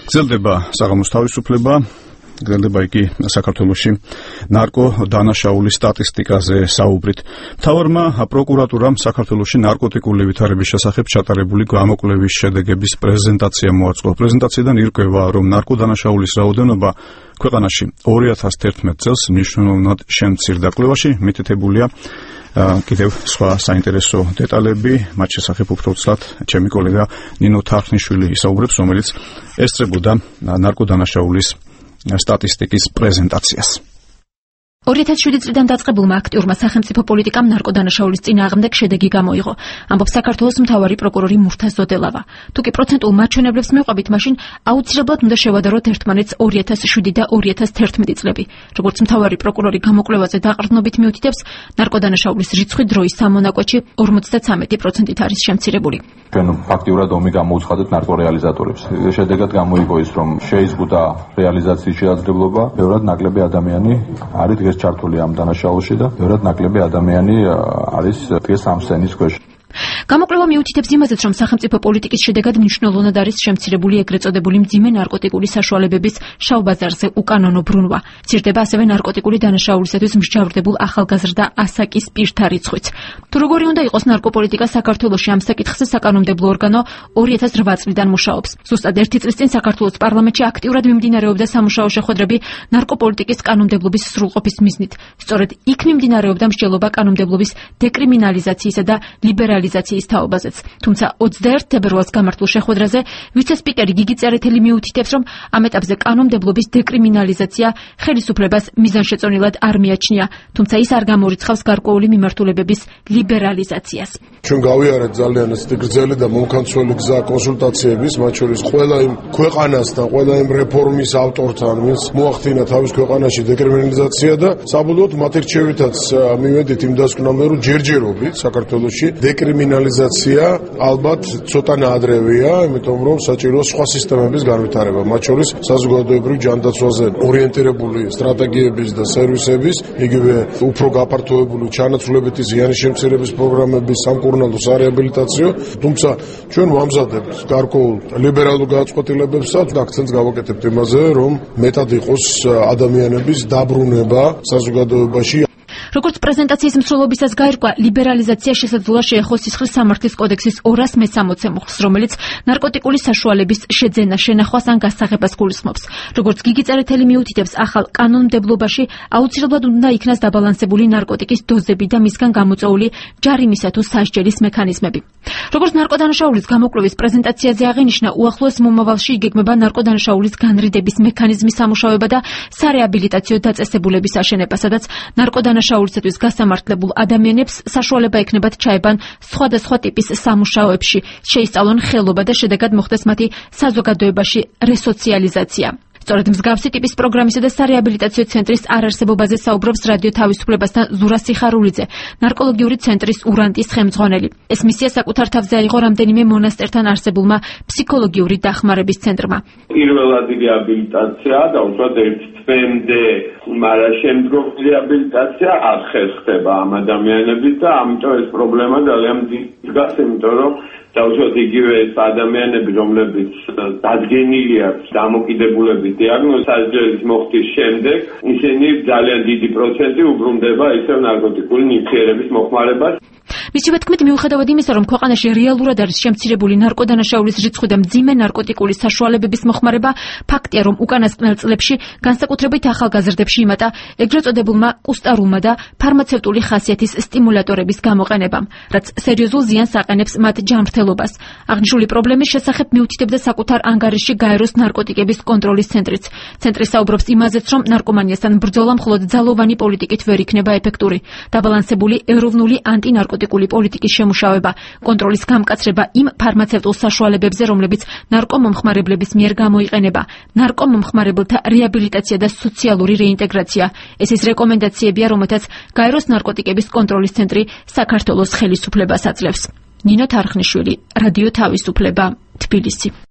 გრძელდება საღამოს თავისუფლება, გრძელდება იგი საქართველოში ნარკო დანაშაულის სტატისტიკაზე საუბრით. მთავარმა პროკურატურამ საქართველოში ნარკოტიკული ვითარების შესახებ ჩატარებული გამოკვლევის შედეგების პრეზენტაცია მოაწყო. პრეზენტაციიდან ირკვევა, რომ ნარკო დანაშაულის რაოდენობა ქვეყანაში 2011 წელს მნიშვნელოვნად შემცირდა. კვლევაში მითითებულია კიდევ სხვა საინტერესო დეტალები, მათ შესახებ უფრო ცლად ჩემი კოლეგა ნინო თარხნიშვილი ისაუბრებს, რომელიც ესწრებოდა ნარკო დანაშაულის სტატისტიკის პრეზენტაციას. 2007 წლიდან დაწყებულმა აქტიურმა სახელმწიფო პოლიტიკამ ნარკოდანაშაულის წინააღმდეგ შედეგი გამოიღო, ამბობს საქართველოს მთავარი პროკურორი მურთა ზოდელავა. თუკი პროცენტულ მაჩვენებლებს მივყვებით, მაშინ აუცილებლად უნდა შევადაროთ ერთმანეთს 2007 და 2011 წლები. როგორც მთავარი პროკურორი გამოკვლევაზე დაყრდნობით მიუთითებს, ნარკოდანაშაულის რიცხვი დროის სამონაკვეთში 53% არის შემცირებული. ჩვენ ფაქტიურად ომი გამოუცხადეთ ნარკორეალიზატორებს. შედეგად გამოიგო ის, რომ შეიზღუდა რეალიზაციის შესაძლებლობა, ბევრად ნაკლები ადამიანი არის დღეს ჩართული ამ დანაშაულში და ბევრად ნაკლები ადამიანი არის დღეს ამ სცენის ქვეშ. გამოკვლევა მიუთითებს იმაზეც, რომ სახელმწიფო პოლიტიკის შედეგად მნიშვნელოვნად არის შემცირებული ეგრეთ წოდებული მძიმე ნარკოტიკული საშუალებების შავ ბაზარზე უკანონო ბრუნვა. მცირდება ასევე ნარკოტიკული დანაშაულისათვის მსჯავრდებულ ახალგაზრდა ასაკის პირთა რიცხვიც. თუ როგორი უნდა იყოს ნარკოპოლიტიკა საქართველოში, ამ საკითხზე საკანონმდებლო ორგანო 2008 წლიდან მუშაობს. ზუსტად ერთი წლის წინ საქართველოს პარლამენტში აქტიურად მიმდინარეობდა სამუშაო შეხვედრები ნარკოპოლიტიკის კანონმდებლობის სრულყოფის მიზნით. სწორედ იქ მიმდინარეობდა მსჯელობა კანონმდებლობის დეკრიმინალიზაციისა და ლიბერალიზაციის თაობაზეც. თუმცა 21 თებერვალს გამართულ შეხვედრაზე ვიცე-სპიკერი გიგი წერეთელი მიუთითებს, რომ ამ ეტაპზე კანონმდებლობის დეკრიმინალიზაცია ხელისუფლებას მიზანშეწონილად არ მიაჩნია, თუმცა ის არ გამორიცხავს გარკვეული მიმართულებების ლიბერალიზაციას. ჩვენ გავიარეთ ძალიან გრძელი და მომხანცველი გზა კონსულტაციების, მათ შორის ყველა იმ ქვეყანასთან, ყველა იმ რეფორმის ავტორთან, ვინც მოახდინა თავის ქვეყანაში დეკრიმინალიზაცია და საბოლოოდ მათ რჩევითაც მივედით იმ დასკვნამდე, რომ ჯერჯერობით საქართველოში დეკრიმინალიზაცია ალბათ ცოტა ნაადრევია, იმიტომ რომ საჭიროა სხვა სისტემების განვითარება, მათ შორის საზოგადოებრივ ჯანდაცვაზე ორიენტირებული სტრატეგიების და სერვისების, იგივე უფრო გაფართოებული ჩანაცვლებითი ზიანის შემცირების პროგრამების, სამკურნალო სარეაბილიტაციო, თუმცა ჩვენ ვამზადებთ გარკვეულ ლიბერალურ გადაწყვეტილებებსაც და აქცენტს გავაკეთებთ იმაზე, რომ მეტად იყოს ადამიანების დაბრუნება საზოგადოებაში. როგორც პრეზენტაციის მსვლელობისას გაირკვა, ლიბერალიზაცია შესაძლოა შეეხო სისხლის სამართლის კოდექსის 260 მუხლს, რომელიც ნარკოტიკული საშუალების შეძენა, შენახვას ან გასაღებას გულისხმობს. როგორც გიგი წერეთელი მიუთითებს, ახალ კანონმდებლობაში აუცილებლად უნდა იქნას დაბალანსებული ნარკოტიკის დოზები და მისგან გამოწვეული ჯარიმისა თუ სასჯელის მექანიზმები. როგორც ნარკოდანაშაულის გამოკვლევის პრეზენტაციაზე აღინიშნა, უახლოეს მომავალში იგეგმება ნარკოდანაშაულის განრიდების მექანიზმის სამუშაოება და სარეაბილიტაციო დაწესებულების აშენება, სადაც ნარკოდანაშაულისათვის გასამართლებულ ადამიანებს საშუალება ექნებათ ჩაებან სხვადასხვა ტიპის სამუშაოებში, შეისწავლონ ხელობა და შედეგად მოხდეს მათი საზოგადოებაში რესოციალიზაცია. სწორედ მსგავსი ტიპის პროგრამისა და სარეაბილიტაციო ცენტრის არარსებობაზე საუბრობს რადიო თავისუფლებასთან ზურა სიხარულიძე, ნარკოლოგიური ცენტრის ურანტის ხელმძღვანელი. ეს მისია საკუთარ თავზე აიღო რამდენიმე მონასტერთან არსებულმა ფსიქოლოგიური დახმარების ცენტრმა. პირველად რეაბილიტაცია და უშუალოდ ერთ თვემდე, მაგრამ შემდგომი რეაბილიტაცია არ ხერხდება ამ ადამიანების და ამიტომ ეს პრობლემა ძალიან დგას, იმიტომ რომ დაუშვათ იგივე ეს ადამიანები, რომლებიც დადგენილი აქვს დამოკიდებულების დიაგნოზი სასჯელის მოხდის შემდეგ, ისინი ძალიან დიდი პროცენტი უბრუნდება ისევ ნარკოტიკული ნივთიერების მოხმარებას. მისივე თქმით, მიუხედავად იმისა, რომ ქვეყანაში რეალურად არის შემცირებული ნარკოდანაშაულის რიცხვი და მძიმე ნარკოტიკული საშუალებების მოხმარება, ფაქტია, რომ უკანასკნელ წლებში განსაკუთრებით ახალგაზრდებში იმატა ეგრეთ წოდებულმა კუსტარულმა და ფარმაცევტული ხასიათის სტიმულატორების გამოყენებამ, რაც სერიოზულ ზიანს აყენებს მათ ჯანმრთელობას. აღნიშნული პრობლემის შესახებ მიუთითებდა საკუთარ ანგარიშში გაეროს ნარკოტიკების კონტროლის ცენტრიც. ცენტრი საუბრობს იმაზეც, რომ ნარკომანიასთან ბრძოლა მხოლოდ ძალოვანი პოლიტიკით ვერ იქნება ეფექტური. დაბალანსებული ეროვნული ანტინარკოტიკული პოლიტიკის შემუშავება, კონტროლის გამკაცრება იმ ფარმაცევტულ საშუალებებზე, რომლებიც ნარკომომხმარებლების მიერ გამოიყენება, ნარკომომხმარებელთა რეაბილიტაცია და სოციალური რეინტეგრაცია. ეს ის რეკომენდაციებია, რომელთაც გაეროს ნარკოტიკების კონტროლის ცენტრი საქართველოს ხელისუფლებას აძლევს. ნინო თარხნიშვილი, რადიო თავისუფლება, თბილისი.